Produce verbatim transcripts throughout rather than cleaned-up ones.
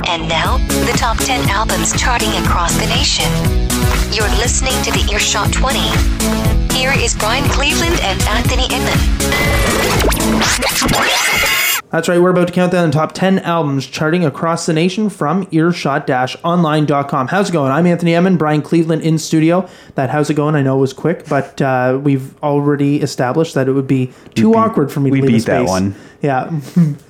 And now, the top ten albums charting across the nation. You're listening to the Earshot twenty. Here is Brian Cleveland and Anthony Inman. That's right, we're about to count down the top ten albums charting across the nation from earshot online dot com. How's it going? I'm Anthony Inman, Brian Cleveland in studio. That how's it going? I know it was quick, but uh, we've already established that it would be too beat, awkward for me to we leave beat a space. that one. Yeah.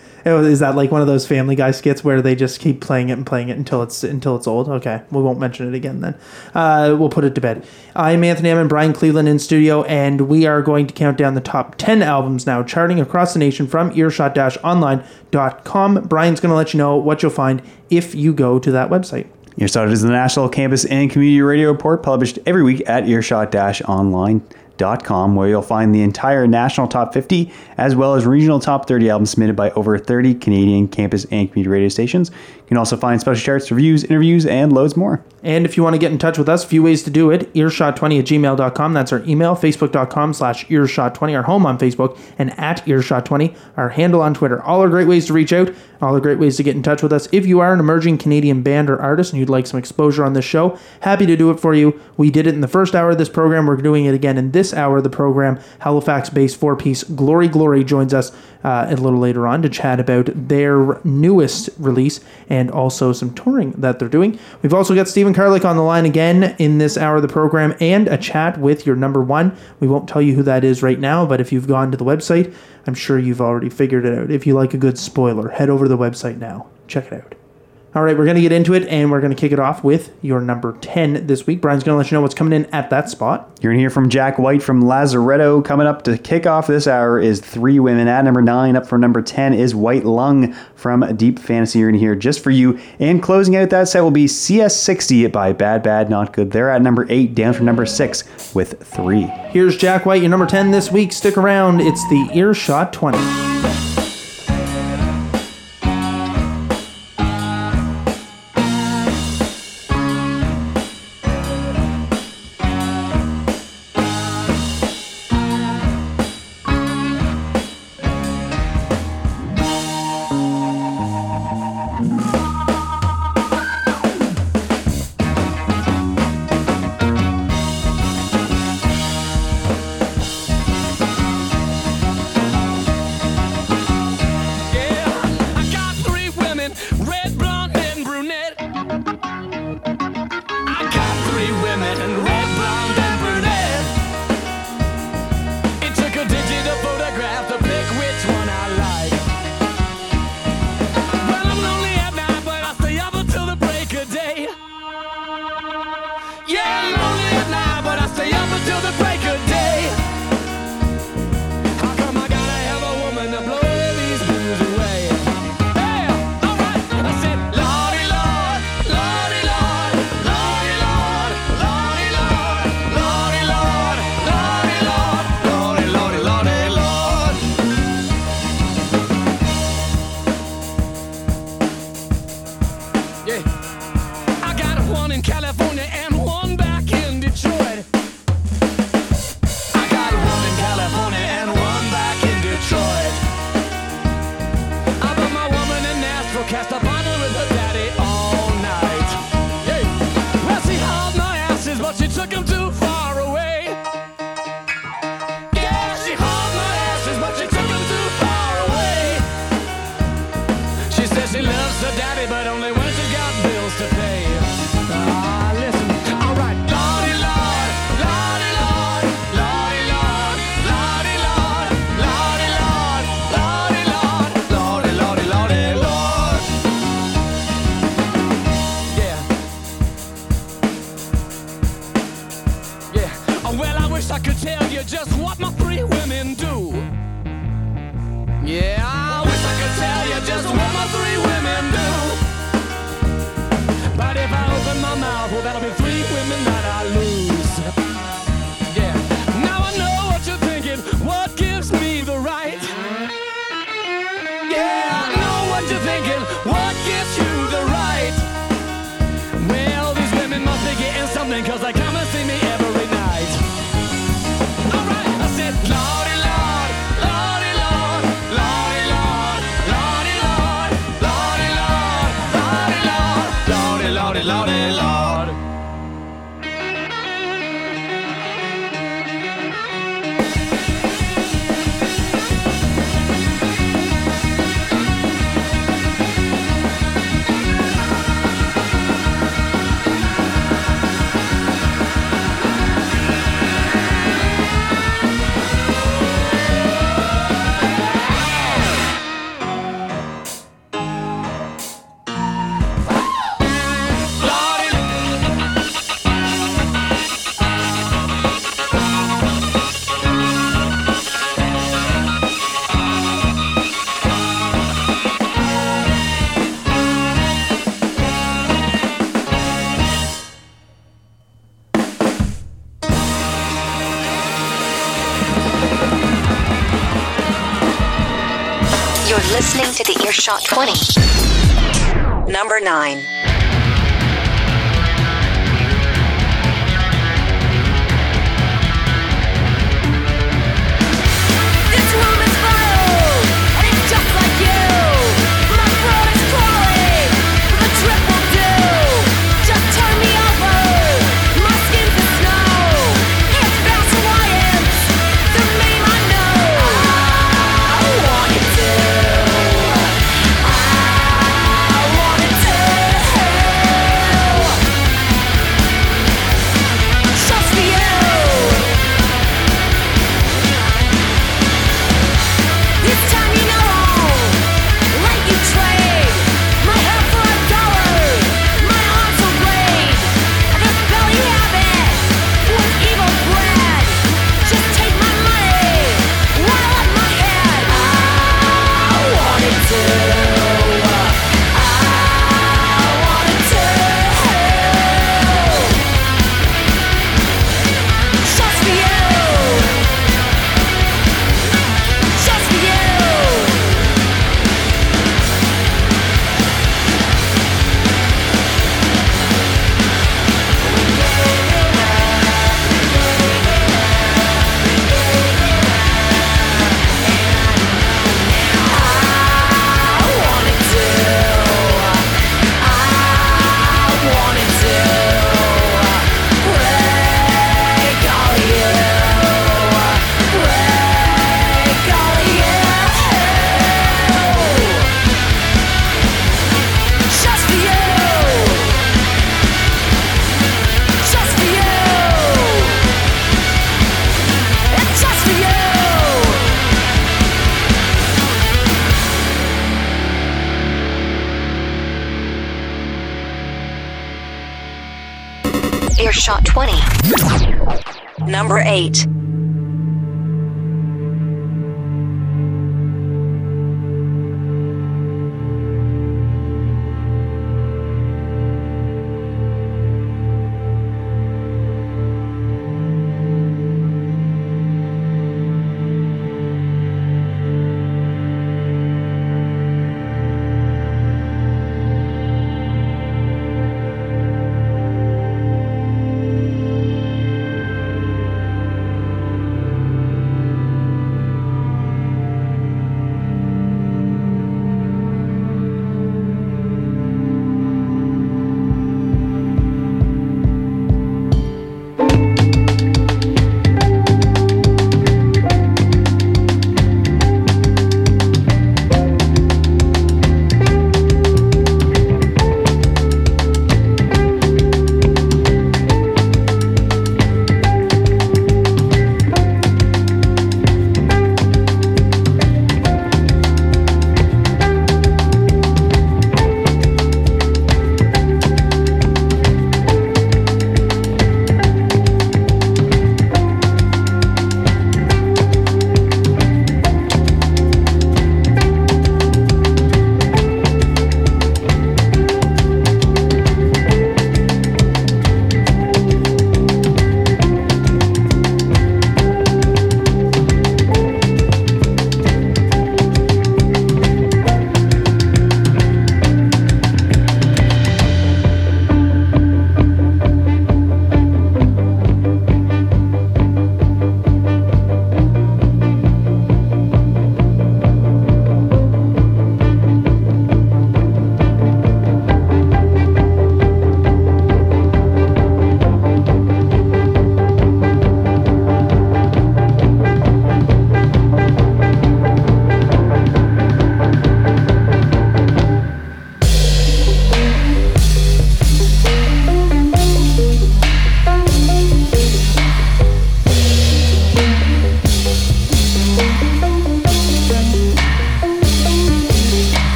Is that like one of those Family Guy skits where they just keep playing it and playing it until it's until it's old? Okay, we won't mention it again then. Uh, we'll put it to bed. I'm Anthony Inman, Brian Cleveland in studio, and we are going to count down the top ten albums now charting across the nation from earshot online dot com. Brian's going to let you know what you'll find if you go to that website. Earshot is the national campus and community radio report published every week at earshot online dot com, where you'll find the entire national top fifty as well as regional top thirty albums submitted by over thirty Canadian campus and community radio stations. You can also find special charts, reviews, interviews, and loads more. And if you want to get in touch with us, a few ways to do it. earshot twenty at gmail dot com. That's our email. Facebook.com slash earshot twenty, our home on Facebook, and at earshot twenty, our handle on Twitter. All are great ways to reach out. All are great ways to get in touch with us. If you are an emerging Canadian band or artist and you'd like some exposure on this show, happy to do it for you. We did it in the first hour of this program. We're doing it again in this hour of the program. Halifax-based four-piece Glory Glory joins us uh, a little later on to chat about their newest release and also some touring that they're doing. We've also got Stephen Karlik on the line again in this hour of the program and a chat with your number one. We won't tell you who that is right now, but if you've gone to the website, I'm sure you've already figured it out. If you like a good spoiler, head over to the website now. Check it out. All right, we're going to get into it, and we're going to kick it off with your number ten this week. Brian's going to let you know what's coming in at that spot. You're going to hear from Jack White from Lazaretto. Coming up to kick off this hour is Three Women. At number nine, up from number ten, is White Lung from Deep Fantasy. You're going to hear Just For You. And closing out that set will be C S sixty by Bad Bad Not Good. They're at number eight, down from number six with Three. Here's Jack White, your number ten this week. Stick around. It's the Earshot twenty. Lordy, Lord, Lordy, Lord, Lordy, Lord, Lordy, Lord. Earshot twenty. Number nine. Earshot twenty. Number eight.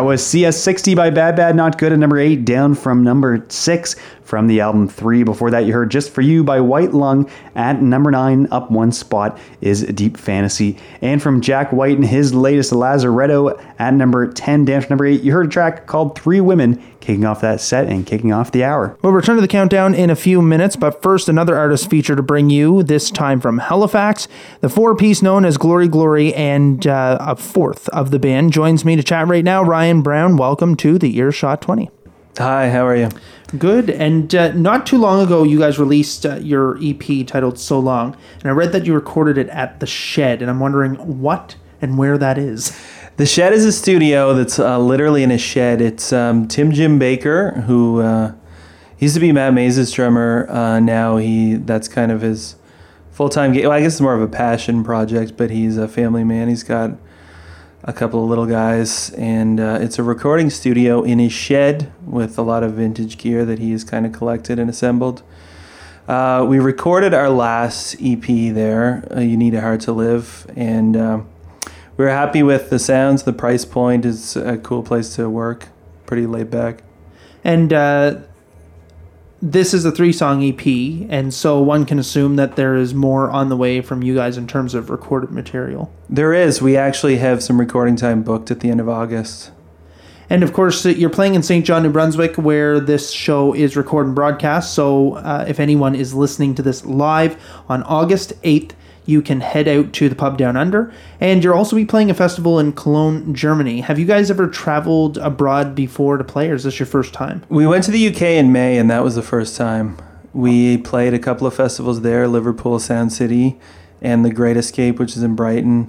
was C S sixty by Bad Bad Not Good at number eight, down from number six from the album three. Before that, you heard Just For You by White Lung at number nine. Up one spot is Deep Fantasy. And from Jack White and his latest Lazaretto at number ten, down to number eight, you heard a track called Three Women, kicking off that set and kicking off the hour. We'll return to the countdown in a few minutes, but first, another artist feature to bring you, this time from Halifax. The four-piece known as Glory Glory and uh, a fourth of the band joins me to chat right now. Ryan Brown, welcome to the Earshot twenty. Hi, how are you? Good. And uh, not too long ago, you guys released uh, your E P titled So Long, and I read that you recorded it at The Shed, and I'm wondering what and where that is. The Shed is a studio that's uh, literally in a shed. It's um, Tim Jim Baker, who uh, used to be Matt Maze's drummer. Uh, now he that's kind of his full-time gig. Well, I guess it's more of a passion project, but he's a family man. He's got a couple of little guys, and uh, it's a recording studio in his shed with a lot of vintage gear that he has kind of collected and assembled. Uh, we recorded our last E P there, uh, You Need a Heart to Live, and uh, we were happy with the sounds. The price point is a cool place to work, pretty laid back. And uh, this is a three-song E P, and so one can assume that there is more on the way from you guys in terms of recorded material. There is. We actually have some recording time booked at the end of August. And of course, you're playing in Saint John, New Brunswick, where this show is recorded and broadcast. So uh, if anyone is listening to this live on August eighth, you can head out to the pub Down Under. And you'll also be playing a festival in Cologne, Germany. Have you guys ever traveled abroad before to play, or is this your first time? We went to the U K in May, and that was the first time. We played a couple of festivals there, Liverpool, Sound City, and The Great Escape, which is in Brighton.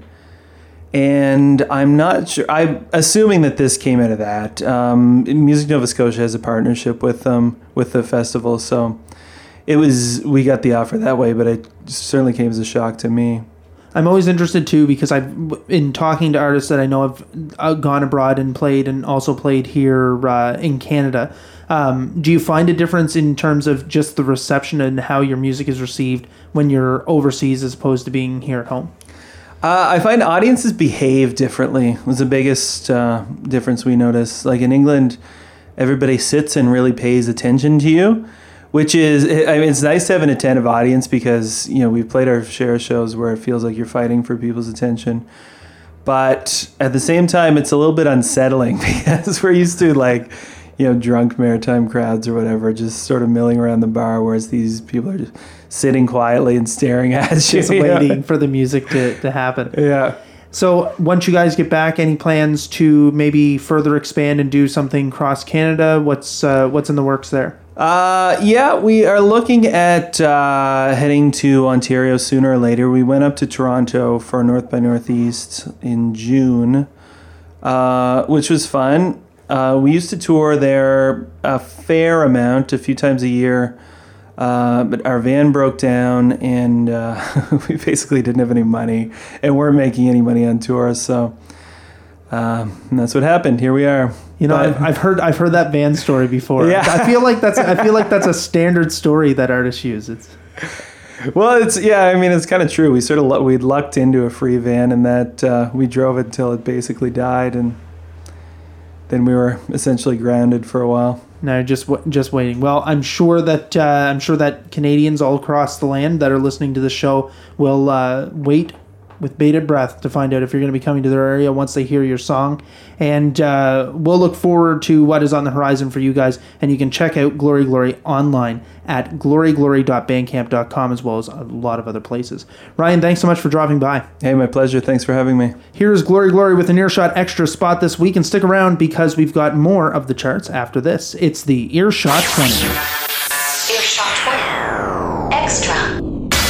And I'm not sure, I'm assuming that this came out of that. Um, Music Nova Scotia has a partnership with them, with the festival, so it was, we got the offer that way, but it certainly came as a shock to me. I'm always interested too, because I've, in talking to artists that I know have gone abroad and played, and also played here uh, in Canada. Um, do you find a difference in terms of just the reception and how your music is received when you're overseas as opposed to being here at home? Uh, I find audiences behave differently. It was the biggest uh, difference we noticed. Like in England, everybody sits and really pays attention to you, which is, I mean, it's nice to have an attentive audience because, you know, we've played our share of shows where it feels like you're fighting for people's attention. But at the same time, it's a little bit unsettling because we're used to, like, you know, drunk maritime crowds or whatever, just sort of milling around the bar, whereas these people are just sitting quietly and staring at you. Just waiting for the music to, to happen. Yeah. So once you guys get back, any plans to maybe further expand and do something cross Canada? What's uh, what's in the works there? Uh, yeah, we are looking at uh, heading to Ontario sooner or later. We went up to Toronto for North by Northeast in June, uh, which was fun. Uh, we used to tour there a fair amount, a few times a year, uh, but our van broke down, and uh, we basically didn't have any money and weren't making any money on tour, so uh, and that's what happened. Here we are. You know, But- I've, I've heard I've heard that van story before. Yeah. I feel like that's I feel like that's a standard story that artists use. It's Well, it's yeah. I mean, it's kind of true. We sort of we lucked into a free van, and that uh, we drove it until it basically died, and then we were essentially grounded for a while. no, just w- just waiting. Well, I'm sure that uh, I'm sure that Canadians all across the land that are listening to the show will uh, wait with bated breath to find out if you're going to be coming to their area once they hear your song. And uh, we'll look forward to what is on the horizon for you guys. And you can check out Glory Glory online at glory glory dot bandcamp dot com, as well as a lot of other places. Ryan, thanks so much for dropping by. Hey, my pleasure. Thanks for having me. Here's Glory Glory with an Earshot Extra spot this week. And stick around because we've got more of the charts after this. It's the Earshot twenty. Earshot twenty. Extra.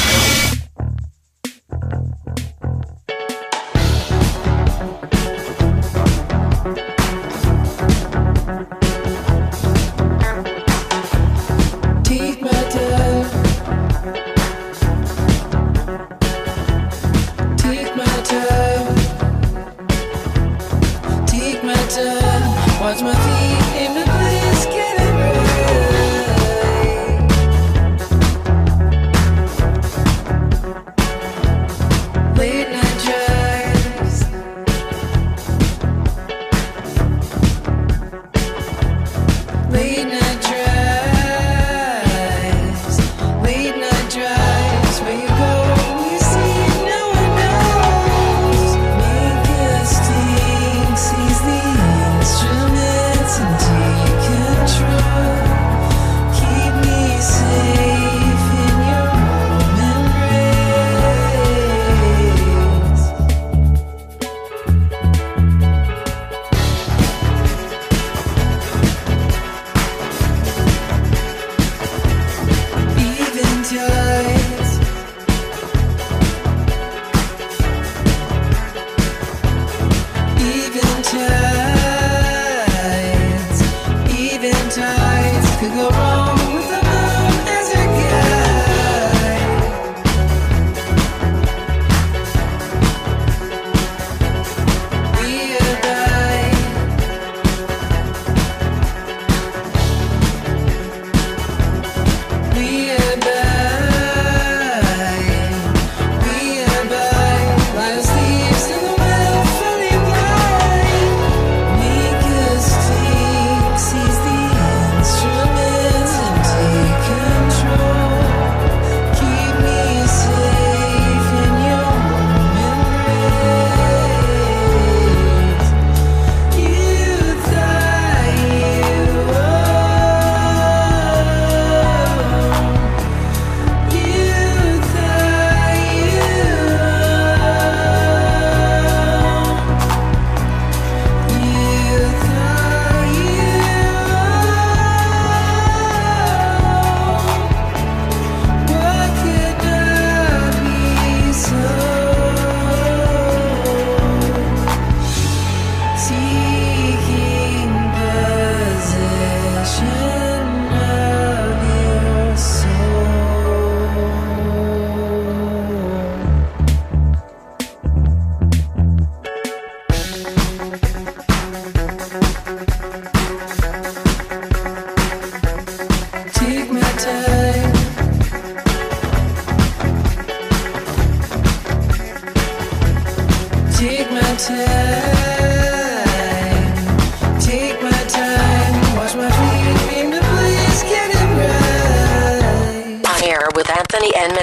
Take my time. Take my time. Take my time. Watch my feet in the place getting right.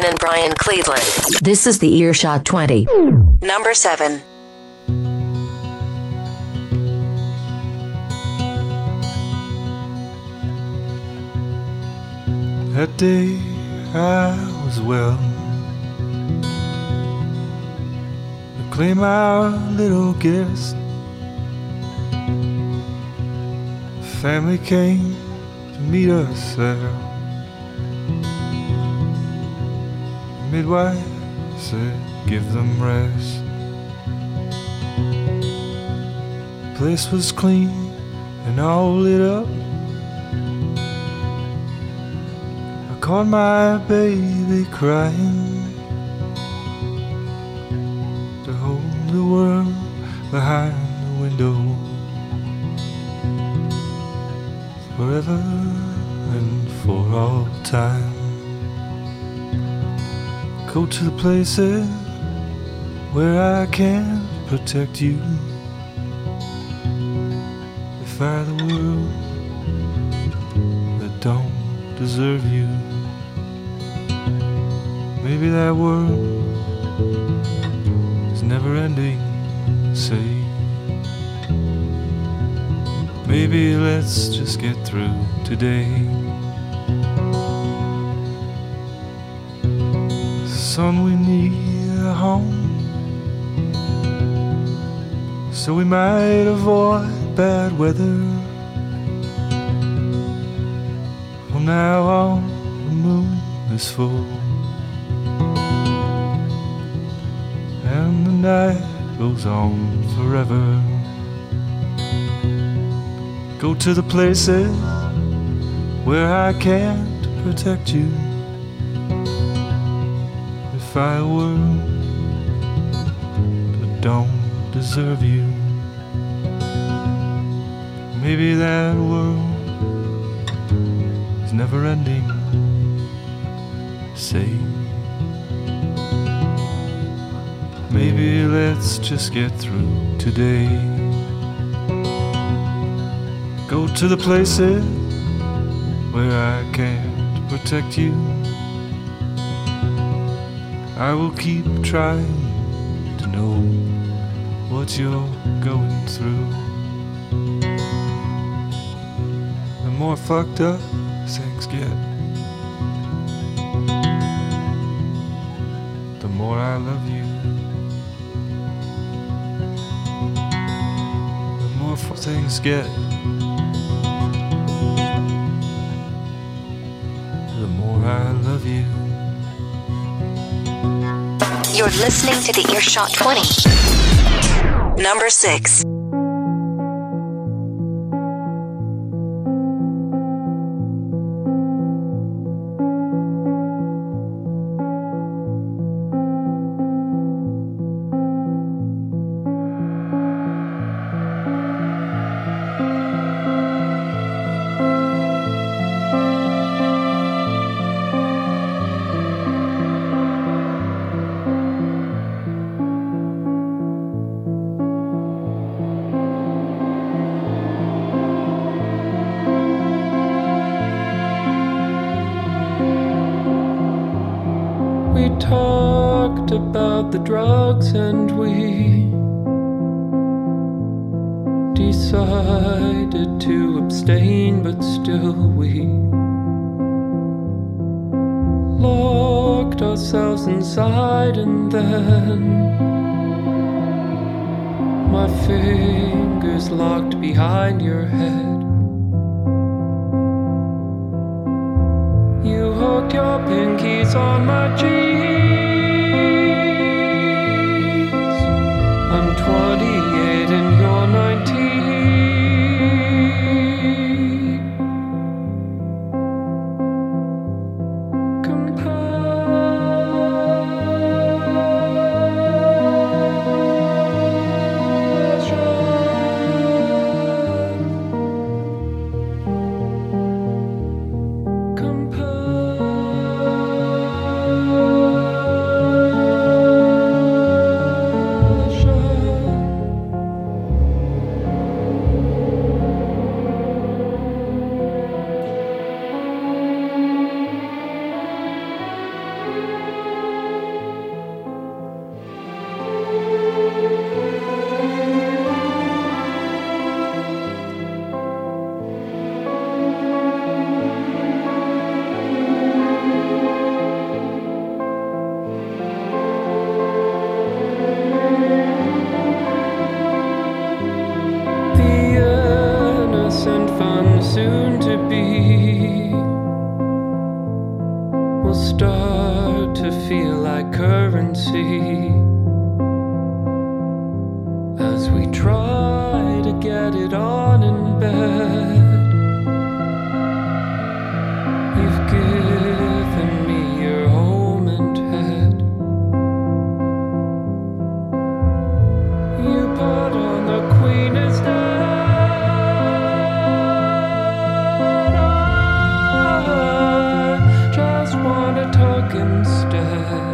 Inman and Brian Cleveland. This is the Earshot twenty. Number seven. That day I was well. To claim our little guest. Family came to meet us there. The midwife said, give them rest. The place was clean and all lit up. I caught my baby crying to hold the world behind the window. Forever and for all time. Go to the places where I can protect you. Defy the world that don't deserve you. Maybe that world is never ending, say. Maybe let's just get through today. Son, we need a home, so we might avoid bad weather. From now on, the moon is full, and the night goes on forever. Go to the places where I can't protect you. Defy a world that don't deserve you. Maybe that world is never ending, say. Maybe let's just get through today. Go to the places where I can't protect you. I will keep trying to know what you're going through. The more fucked up things get, the more I love you. The more f- things get, the more I love you. You're listening to the Earshot twenty. Number six. We talked about the drugs and we decided to abstain, but still we locked ourselves inside, and then my fingers locked behind your head. You hooked your pinkies on my jeans. I'm twenty-eight and you're nineteen. Compassion. will start to feel like currency as we try to get it on in bed. You've given me your home and head. You put on the Queen is dead. I just wanna talk instead.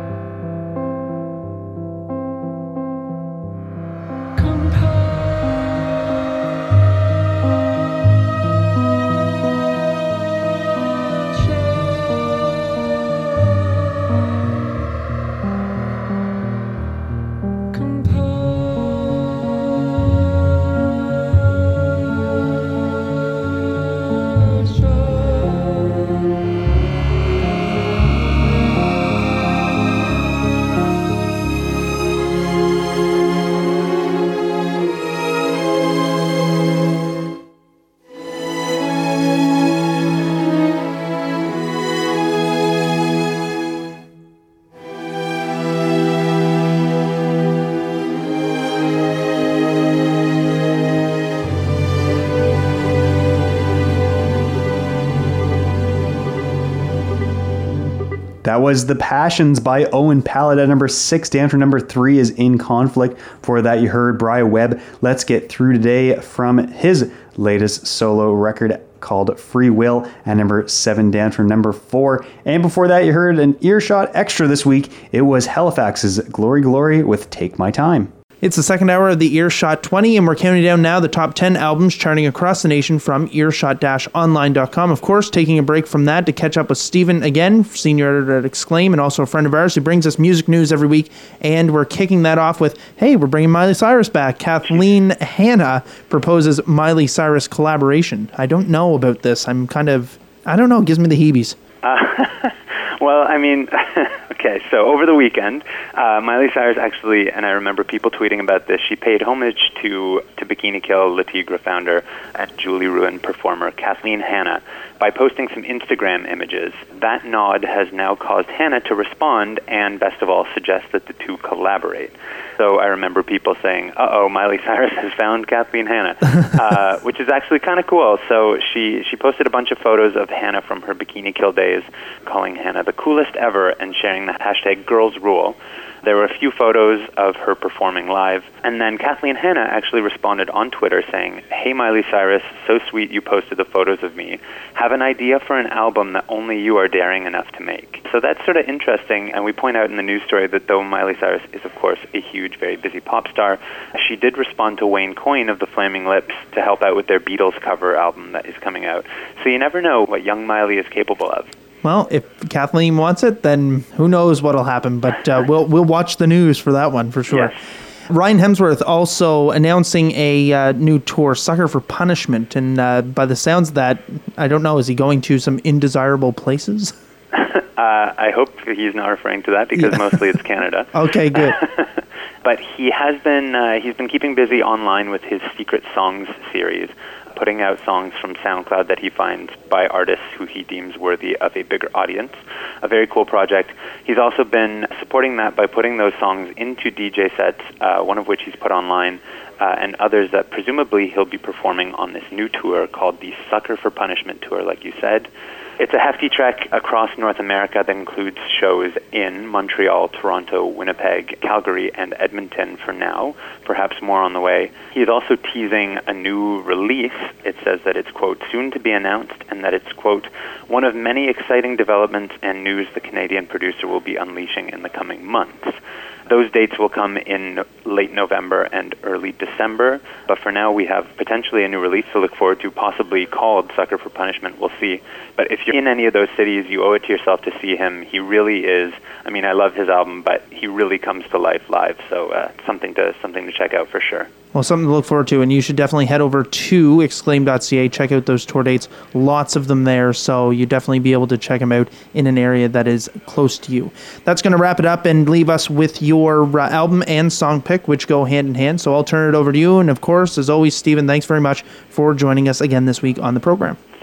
That was The Passions by Owen Pallett at number six. Down from number three is In Conflict. For that, you heard Brian Webb, Let's Get Through Today, from his latest solo record called Free Will at number seven, down from number four. And before that, you heard an Earshot Extra this week. It was Halifax's Glory Glory with Take My Time. It's the second hour of the Earshot twenty, and we're counting down now the top ten albums charting across the nation from earshot dash online dot com. Of course, taking a break from that to catch up with Stephen again, senior editor at Exclaim, and also a friend of ours who brings us music news every week. And we're kicking that off with, hey, we're bringing Miley Cyrus back. Kathleen Hanna proposes Miley Cyrus collaboration. I don't know about this. I'm kind of, I don't know, it gives me the heebies. Uh, well, I mean, okay, so over the weekend, uh, Miley Cyrus actually, and I remember people tweeting about this, she paid homage to, to Bikini Kill Le Tigre founder and Julie Ruin performer Kathleen Hanna by posting some Instagram images. That nod has now caused Hanna to respond and, best of all, suggest that the two collaborate. So I remember people saying, uh-oh, Miley Cyrus has found Kathleen Hanna, uh, which is actually kind of cool. So she, she posted a bunch of photos of Hanna from her Bikini Kill days, calling Hanna the coolest ever and sharing the hashtag Girls Rule. There were a few photos of her performing live, and then Kathleen Hanna actually responded on Twitter saying, hey Miley Cyrus, so sweet you posted the photos of me. Have an idea for an album that only you are daring enough to make. So that's sort of interesting, and we point out in the news story that though Miley Cyrus is of course a huge, very busy pop star, she did respond to Wayne Coyne of the Flaming Lips to help out with their Beatles cover album that is coming out. So you never know what young Miley is capable of. Well, if Kathleen wants it, then who knows what'll happen. But uh, we'll we'll watch the news for that one for sure. Yes. Ryan Hemsworth also announcing a uh, new tour, Sucker for Punishment, and uh, by the sounds of that, I don't know, is he going to some indesirable places? uh, I hope he's not referring to that because yeah. mostly it's Canada. Okay, good. But he has been uh, he's been keeping busy online with his Secret Songs series, putting out songs from SoundCloud that he finds by artists who he deems worthy of a bigger audience. A very cool project. He's also been supporting that by putting those songs into D J sets, uh, one of which he's put online, uh, and others that presumably he'll be performing on this new tour called the Sucker for Punishment Tour, like you said. It's a hefty trek across North America that includes shows in Montreal, Toronto, Winnipeg, Calgary, and Edmonton for now, perhaps more on the way. He is also teasing a new release. It says that it's, quote, soon to be announced, and that it's, quote, one of many exciting developments and news the Canadian producer will be unleashing in the coming months. Those dates will come in late November and early December, but for now we have potentially a new release to look forward to, possibly called Sucker for Punishment. We'll see. But if you're in any of those cities, you owe it to yourself to see him. He really is, I mean, I love his album, but he really comes to life live, so uh, something to something to check out for sure. Well, something to look forward to, and you should definitely head over to exclaim dot c a, check out those tour dates. Lots of them there, so you definitely be able to check them out in an area that is close to you. That's going to wrap it up and leave us with your uh, album and song pick, which go hand in hand. So I'll turn it over to you, and of course, as always, Stephen, thanks very much for joining us again this week on the program.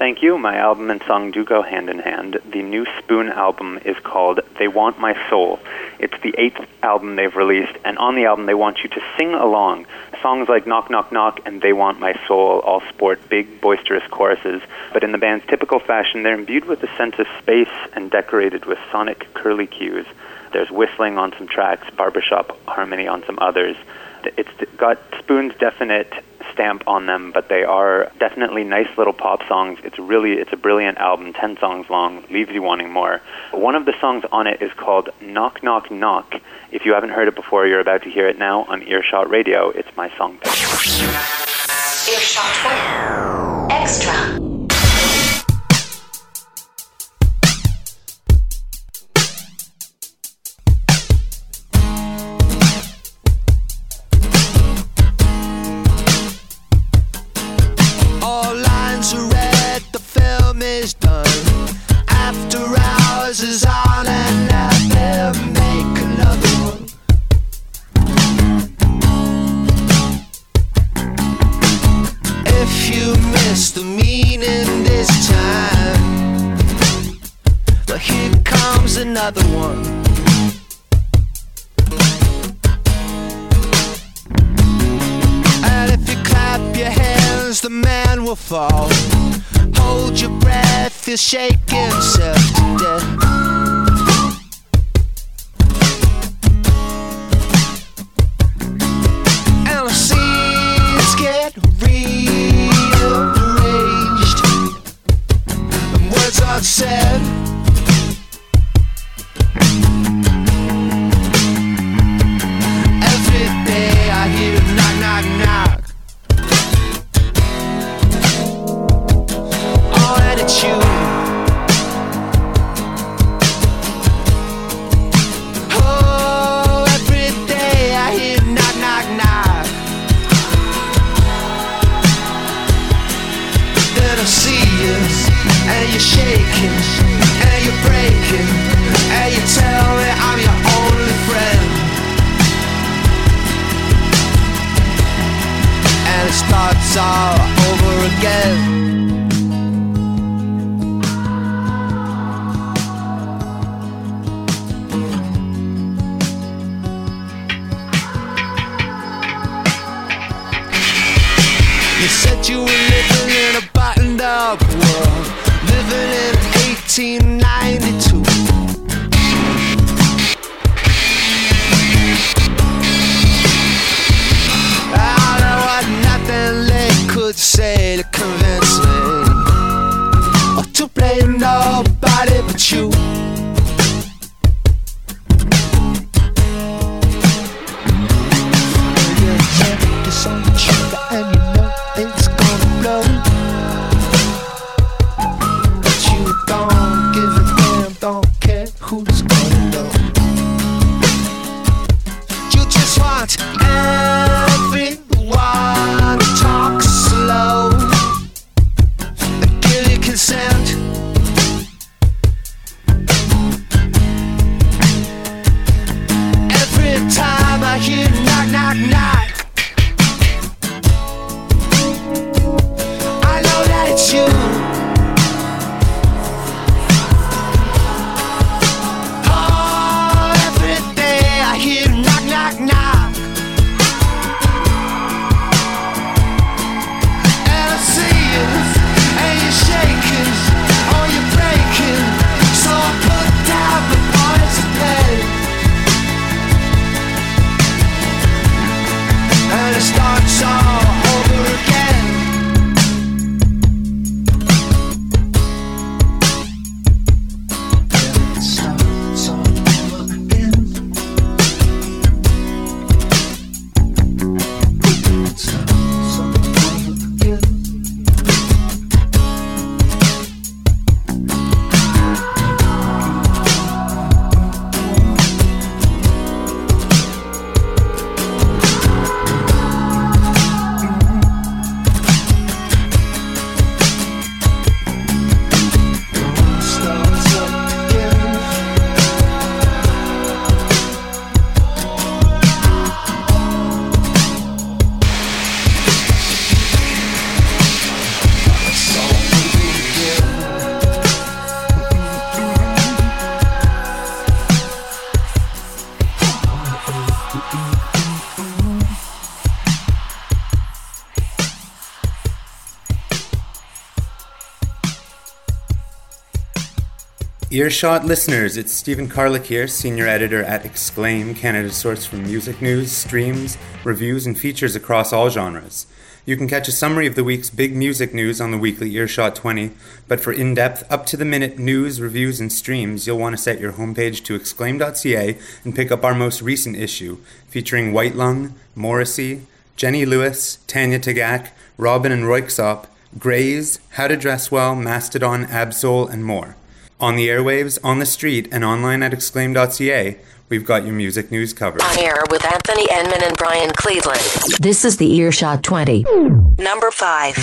Thank you. My album and song do go hand in hand. The new Spoon album is called They Want My Soul. It's the eighth album they've released, and on the album they want you to sing along. Songs like Knock Knock Knock and They Want My Soul all sport big, boisterous choruses, but in the band's typical fashion, they're imbued with a sense of space and decorated with sonic curly cues. There's whistling on some tracks, barbershop harmony on some others. It's got Spoon's definite stamp on them, but they are definitely nice little pop songs. It's really, it's a brilliant album, ten songs long, leaves you wanting more. One of the songs on it is called Knock Knock Knock. If you haven't heard it before, you're about to hear it now on Earshot Radio. It's my song pick. Earshot twenty Extra. Is done. After hours is on and I never make another one. If you miss the meaning this time, well, here comes another one. And if you clap your hands, the man will fall. Hold your breath, he'll shake himself to death. And the scenes get rearranged, and words are said. Every day I hear knock, knock, knock. It's you. Oh, every day I hear knock, knock, knock. Then I see you, and you're shaking, and Earshot listeners, it's Stephen Carlick here, senior editor at Exclaim, Canada's source for music news, streams, reviews, and features across all genres. You can catch a summary of the week's big music news on the weekly Earshot twenty, but for in-depth, up-to-the-minute news, reviews, and streams, you'll want to set your homepage to exclaim dot c a and pick up our most recent issue, featuring White Lung, Morrissey, Jenny Lewis, Tanya Tagaq, Robin and Royksop, Grays, How to Dress Well, Mastodon, Absol, and more. On the airwaves, on the street, and online at exclaim dot c a, we've got your music news covered. On air with Anthony Enman and Brian Cleveland. This is the Earshot twenty. Number five.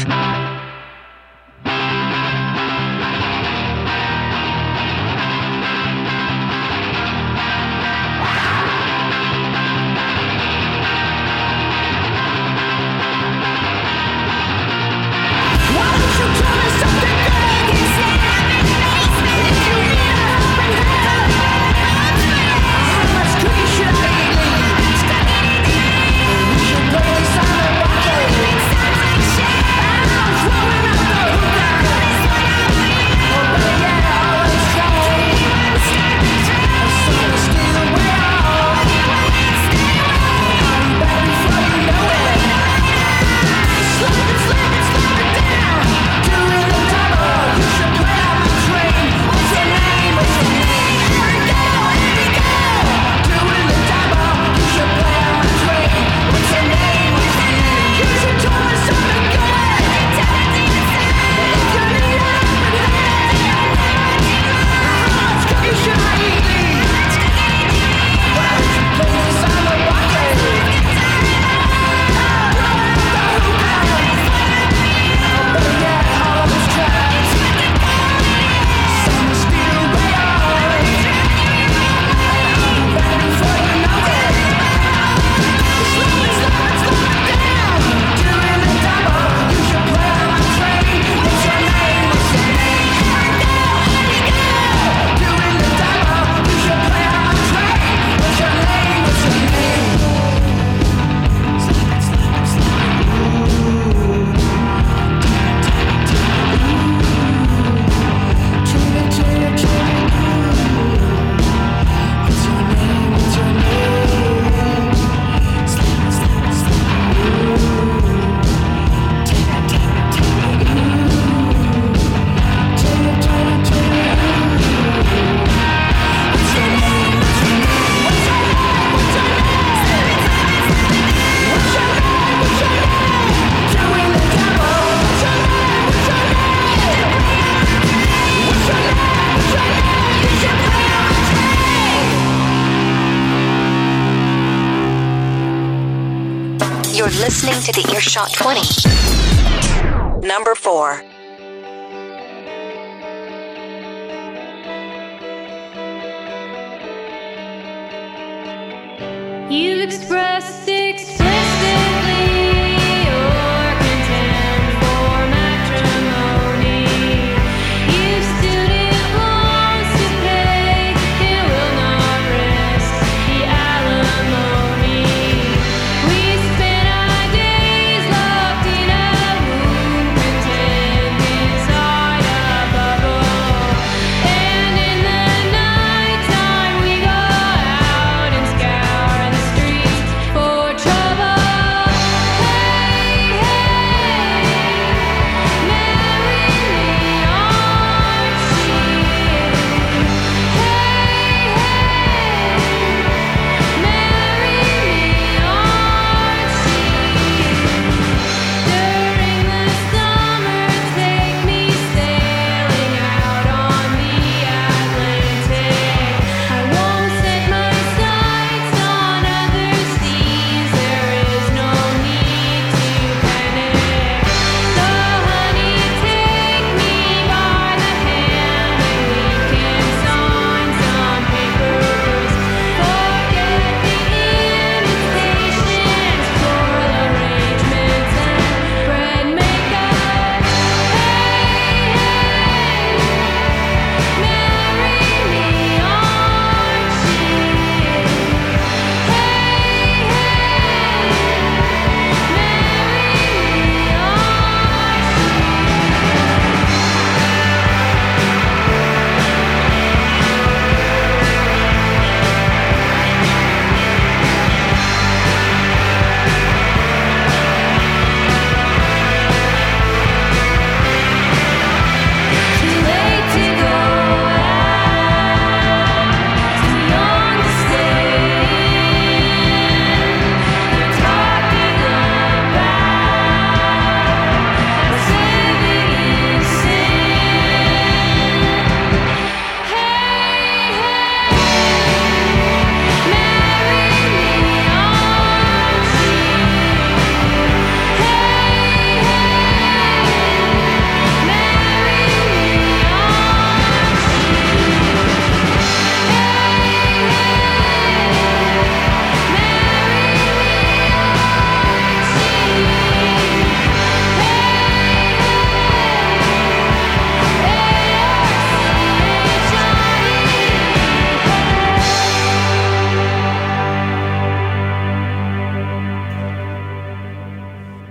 Listening to the Earshot twenty. Number four. You expressed explicitly your contempt for matrimony. You student loans to pay, it will not rest the alimony. We spent our days locked in a room, pretend inside a bubble. And in the night time we go out and scour the streets for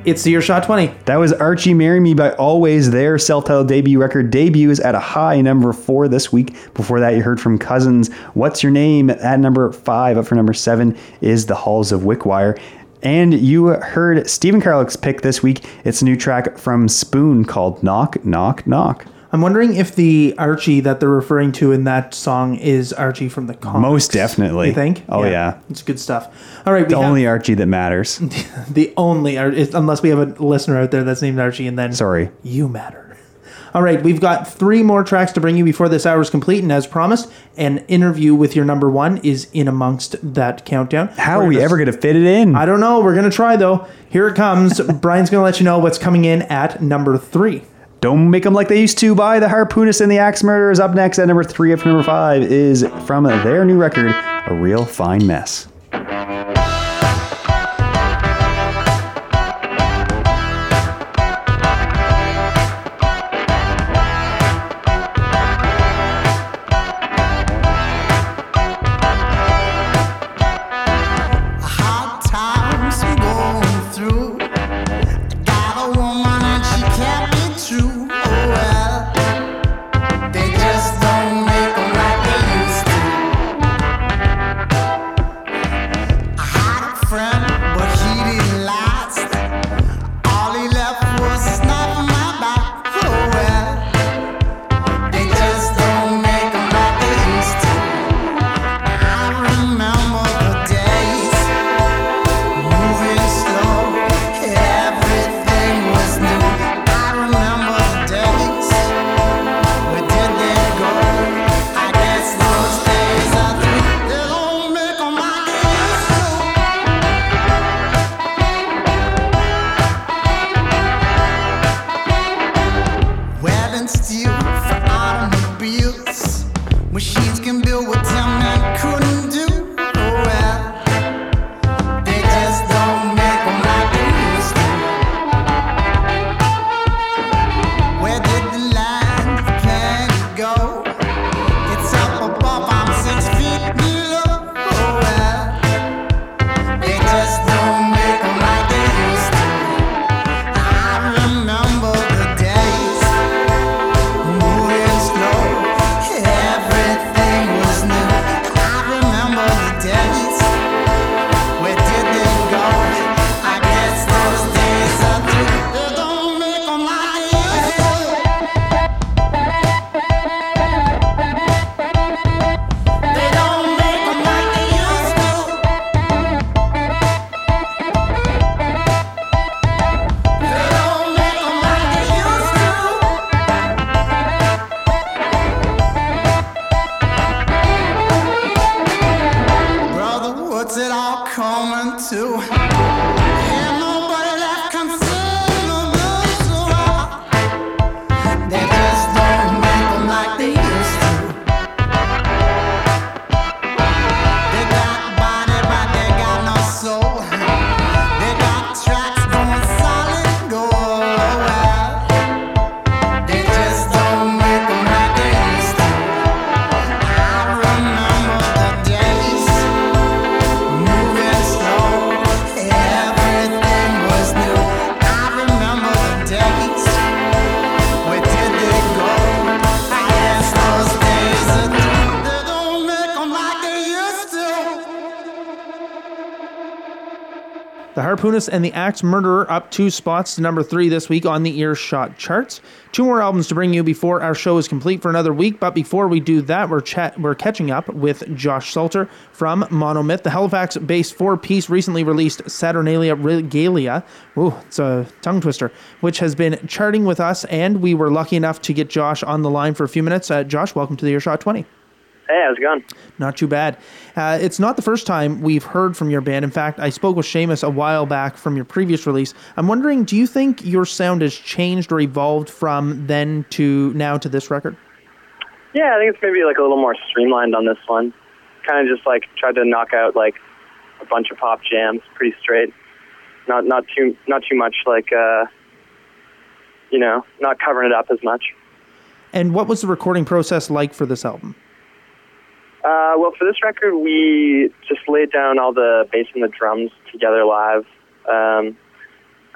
It's the Earshot twenty. That was Archie Marry Me by Always. Their self-titled debut record debuts at a high number four this week. Before that, you heard from Cousins, What's Your Name? At number five. Up for number seven is The Halls of Wickwire. And you heard Stephen Karlick's pick this week. It's a new track from Spoon called Knock, Knock, Knock. I'm wondering if the Archie that they're referring to in that song is Archie from the comics. Most definitely. You think? Oh, yeah. It's good stuff. All right. We the have only Archie that matters. the only, Ar- unless we have a listener out there that's named Archie, and then Sorry. you matter. All right. We've got three more tracks to bring you before this hour is complete. And as promised, an interview with your number one is in amongst that countdown. How are we ever going to fit it in? I don't know. We're going to try, though. Here it comes. Brian's going to let you know what's coming in at number three. Don't Make Them Like They Used To by the Harpoonist and the Axe Murderers. Up next at number three. Up for number five is from their new record, A Real Fine Mess. Hard times I'm going through. I got a woman and she kept me true. Oh well, they just don't make 'em like they used to. I had a friend, but he didn't last. All he left was a snap on my back. Oh well, they just don't make 'em like they used to. I remember the days moving slow, everything was new. I remember the days, where did they go? I guess those days are through. They don't make 'em like they used to. Webbing steel for automobiles, machines can build what ten men couldn't do. Oh well, they just don't make 'em like they used to. Where did the land of plenty go? It's up above, I'm six feet below. Oh well, they just don't make 'em like they used to. I remember the days moving slow, everything was new. I remember the days, where did they go? I guess those days are through. They don't make 'em like they used to. They don't make 'em like they used to. They don't make 'em like they used to. Brother, what's it all coming to? Ain't nobody left concerned no more, so I- they just don't make 'em like they used to. They got body, but they got no soul. They got tracks going solid gold. Oh well, they just don't make 'em like they used to. I remember the days moving slow, everything was new. I remember the days, where did they go? I guess those days are through. They don't make 'em like they used to. The Harpoonist and the Axe Murderer up two spots to number three this week on the Earshot charts. Two more albums to bring you before our show is complete for another week. But before we do that, we're chat we're catching up with Josh Salter from Monomyth, the Halifax-based four-piece recently released Saturnalia Regalia. Ooh, it's a tongue twister, which has been charting with us, and we were lucky enough to get Josh on the line for a few minutes. Uh, Josh, welcome to the Earshot twenty. Hey, how's it going? Not too bad. Uh, it's not the first time we've heard from your band. In fact, I spoke with Seamus a while back from your previous release. I'm wondering, do you think your sound has changed or evolved from then to now to this record? Yeah, I think it's maybe like a little more streamlined on this one. Kind of just like tried to knock out like a bunch of pop jams, pretty straight. Not not too not too much like uh, you know, not covering it up as much. And what was the recording process like for this album? Uh, well, for this record, we just laid down all the bass and the drums together live. Um,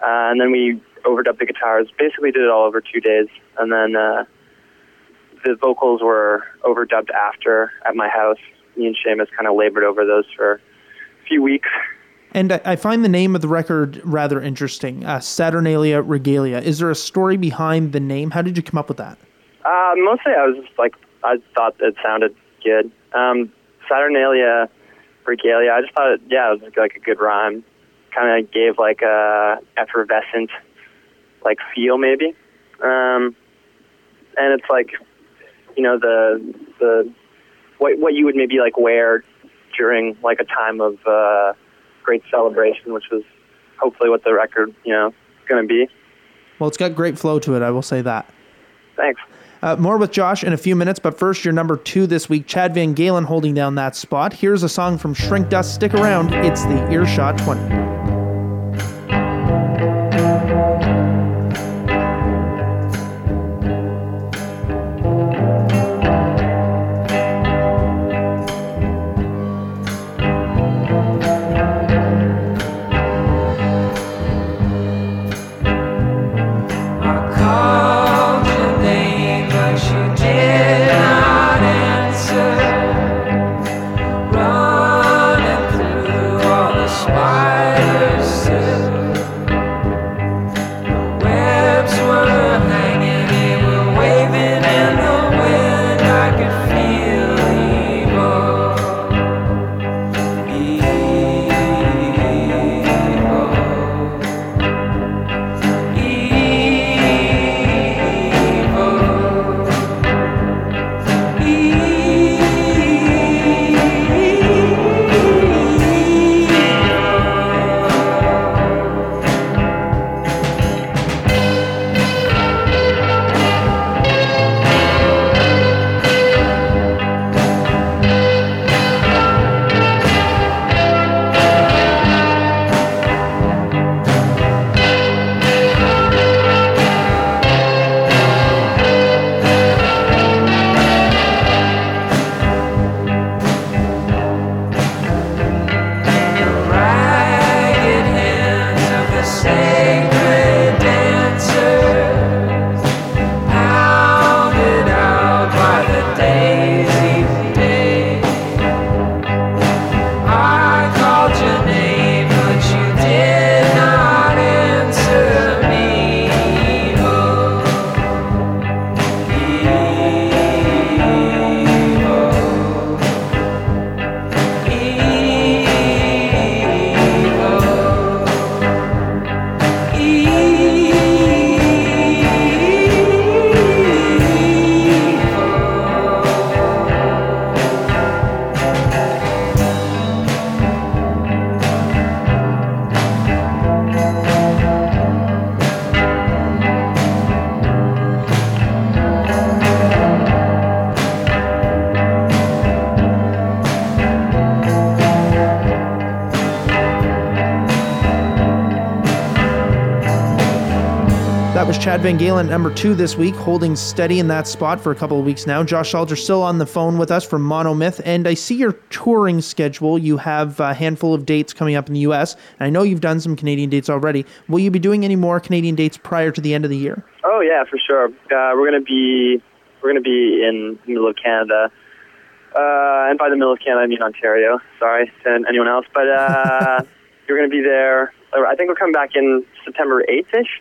Uh, and then we overdubbed the guitars. Basically did it all over two days. And then uh, the vocals were overdubbed after at my house. Me and Seamus kind of labored over those for a few weeks. And I, I find the name of the record rather interesting, uh, Saturnalia Regalia. Is there a story behind the name? How did you come up with that? Uh, mostly I was just like, I thought it sounded good. Um, Saturnalia Regalia, I just thought, it, yeah, it was like a good rhyme. Kind of gave like a effervescent like feel maybe. Um, and it's like, you know, the, the, what, what you would maybe like wear during like a time of uh, great celebration, which was hopefully what the record, you know, is going to be. Well, it's got great flow to it, I will say that. Thanks. Uh, more with Josh in a few minutes, but first, your number two this week, Chad Van Galen holding down that spot. Here's a song from Shrink Dust. Stick around. It's the Earshot twenty. That was Chad Van Galen, number two this week, holding steady in that spot for a couple of weeks now. Josh Salter still on the phone with us from Monomyth, and I see your touring schedule. You have a handful of dates coming up in the U S, and I know you've done some Canadian dates already. Will you be doing any more Canadian dates prior to the end of the year? Oh yeah, for sure. Uh, we're gonna be we're gonna be in the middle of Canada, uh, and by the middle of Canada I mean Ontario. Sorry to anyone else, but uh, you're gonna be there. I think we're coming back in September eighth ish.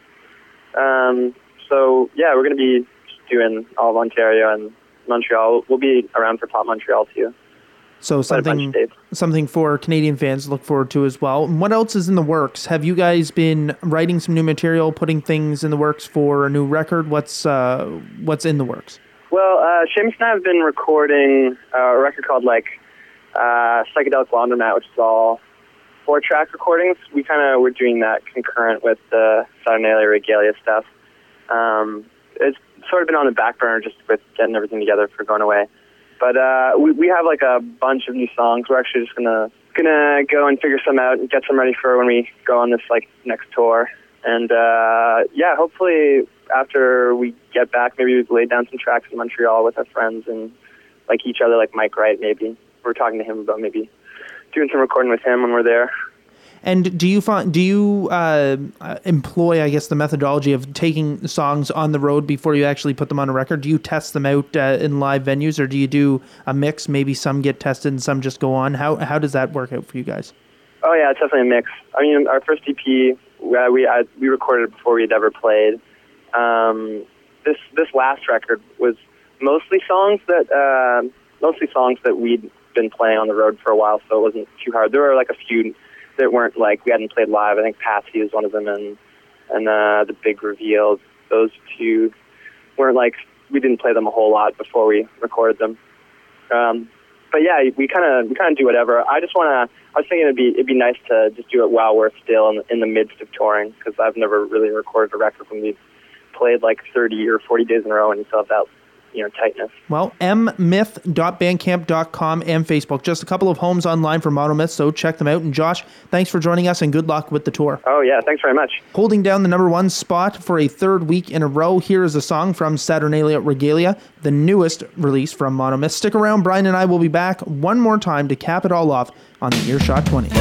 Um, so yeah, we're going to be doing all of Ontario and Montreal. We'll be around for Pop Montreal too. So something something for Canadian fans to look forward to as well. What else is in the works? Have you guys been writing some new material, putting things in the works for a new record? What's uh, what's in the works? Well, uh, Seamus and I have been recording uh, a record called like uh, Psychedelic Laundromat, which is all four-track recordings. We kind of were doing that concurrent with the Saturnalia Regalia stuff. Um, it's sort of been on the back burner just with getting everything together for going away. But uh, we we have like a bunch of new songs. We're actually just gonna gonna go and figure some out and get some ready for when we go on this like next tour. And uh, yeah, hopefully after we get back, maybe we've laid down some tracks in Montreal with our friends and like each other, like Mike Wright maybe. We're talking to him about maybe doing some recording with him when we're there. And do you find do you uh, employ, I guess, the methodology of taking songs on the road before you actually put them on a record? Do you test them out uh, in live venues, or do you do a mix? Maybe some get tested and some just go on. How how does that work out for you guys? Oh yeah, it's definitely a mix. I mean, our first E P, uh, we I, we recorded it before we had ever played. Um, this this last record was mostly songs that uh, mostly songs that we'd been playing on the road for a while, so it wasn't too hard. There were like a few that weren't like we hadn't played live. I think Patsy was one of them, and and uh, the Big Reveal. Those two weren't like we didn't play them a whole lot before we recorded them. Um, but yeah, we kind of we kind of do whatever. I just want to. I was thinking it'd be it'd be nice to just do it while we're still in, in the midst of touring, because I've never really recorded a record when we played like thirty or forty days in a row and you still have that, you know, tightness. Well, m myth dot bandcamp dot com and Facebook. Just a couple of homes online for Monomyth, so check them out. And Josh, thanks for joining us and good luck with the tour. Oh yeah, thanks very much. Holding down the number one spot for a third week in a row, here is a song from Saturnalia Regalia, the newest release from Monomyth. Stick around, Brian and I will be back one more time to cap it all off on the Earshot twenty.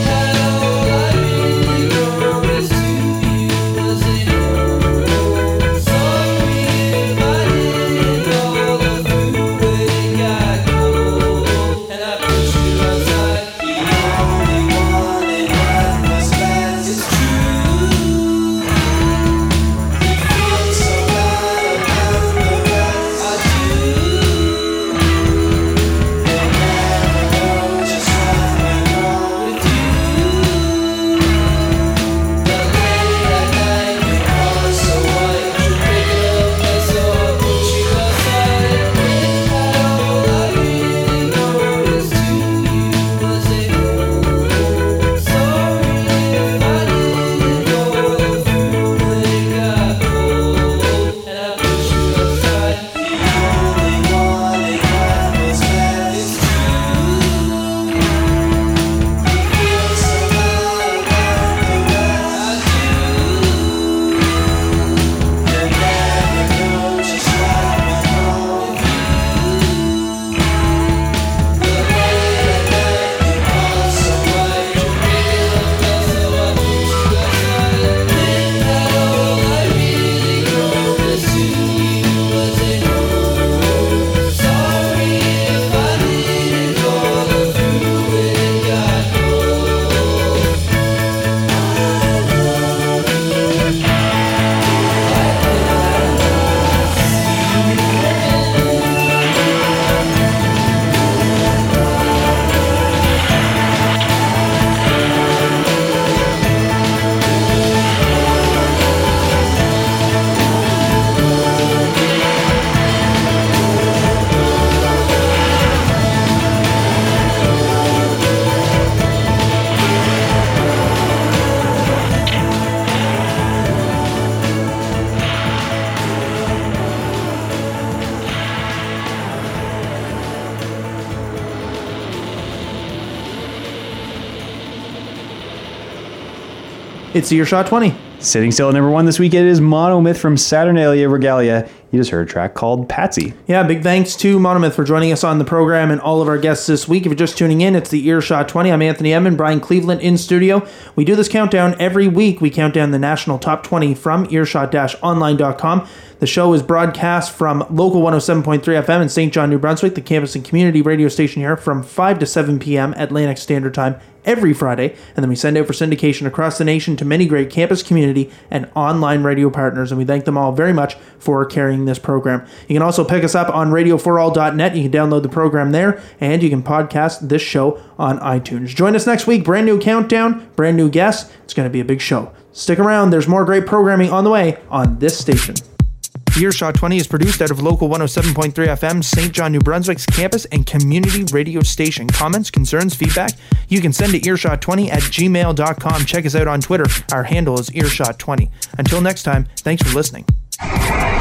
It's Earshot twenty. Sitting still at number one this week, it is Monomyth from Saturnalia Regalia. You just heard a track called Patsy. Yeah, big thanks to Monomyth for joining us on the program and all of our guests this week. If you're just tuning in, it's the Earshot twenty. I'm Anthony Edmond, Brian Cleveland in studio. We do this countdown every week. We count down the national top twenty from earshot dash online dot com. The show is broadcast from Local one oh seven point three F M in Saint John, New Brunswick, the campus and community radio station here, from five to seven p.m. Atlantic Standard Time every Friday. And then we send out for syndication across the nation to many great campus, community, and online radio partners. And we thank them all very much for carrying this program. You can also pick us up on radio for all dot net. You can download the program there, and you can podcast this show on iTunes. Join us next week. Brand new countdown, brand new guests. It's going to be a big show. Stick around. There's more great programming on the way on this station. Earshot twenty is produced out of Local one oh seven point three F M, Saint John, New Brunswick's campus and community radio station. Comments, concerns, feedback? You can send to earshot twenty at gmail dot com. Check us out on Twitter. Our handle is earshot twenty. Until next time, thanks for listening.